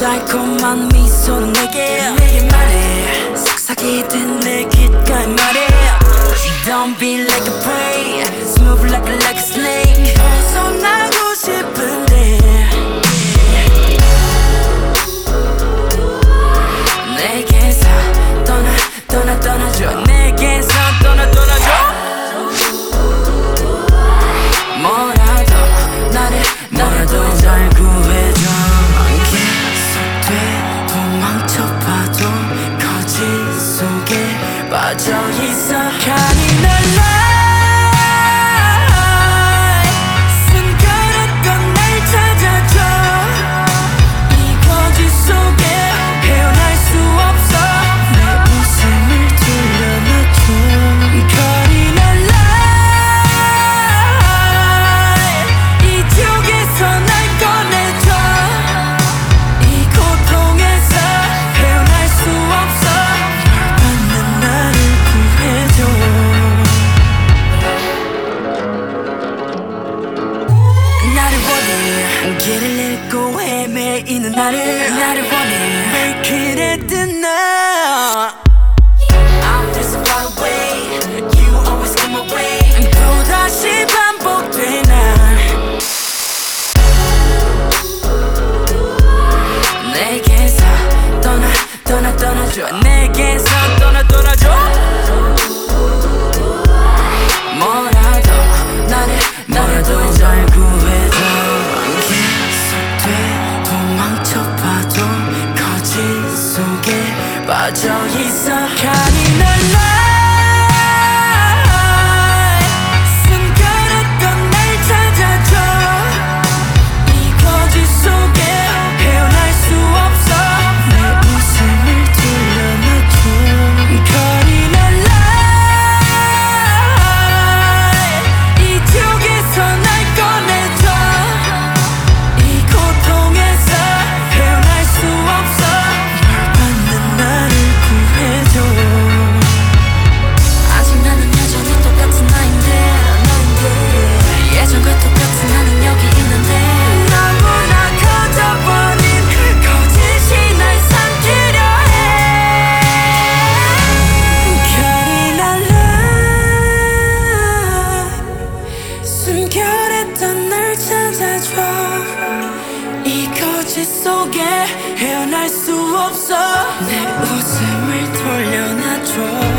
달콤한 미소는 내게 말해 속삭이듯 내 귓가에 말해 Don't be like a prey Smooth like a snake 벗어나고 싶은데 내게서 떠나줘 내게서 떠나줘 뭐라도 나를 잘 구해줘 계속돼 도망쳐봐도 거짓 속에 빠져있어 잔인한 lie 숨겨놨던 날 찾아줘 이 거짓 속에 헤어날 수 없어 내 웃음을 돌려놔줘 잔인한 lie 이쪽에서 날 꺼내줘 이 고통에서 헤어날 수 없어 받는 나를 구해줘 나를 원해 길을 잃고 헤매이는 나를 원해 왜 그래 뜨나 I feel so far away You always come my way 또다시 반복되나 내게서 떠나줘 내게서 떠나줘 뭐라도 나를 잘 구해줘 계속돼 도망쳐봐도 거짓 속에 빠져있어 잔인한 lie 숨겨놨던 날 찾아줘 이 거짓 속에 헤어날 수 없어 내 웃음을 돌려놔줘 잔인한 lie 이쪽에서 날 꺼내줘 이 고통에서 헤어날 수 없어 받는 나를 구해줘 아직 나는 여전히 똑같은 나인데 예전과 똑같은 나는 여기 있는데 너무나 커져버린 거짓이 날 삼키려 해 잔인한 lie 숨겨냈던 날 찾아줘 이 거짓 속에 헤어날 수 없어 내 웃음을 돌려놔줘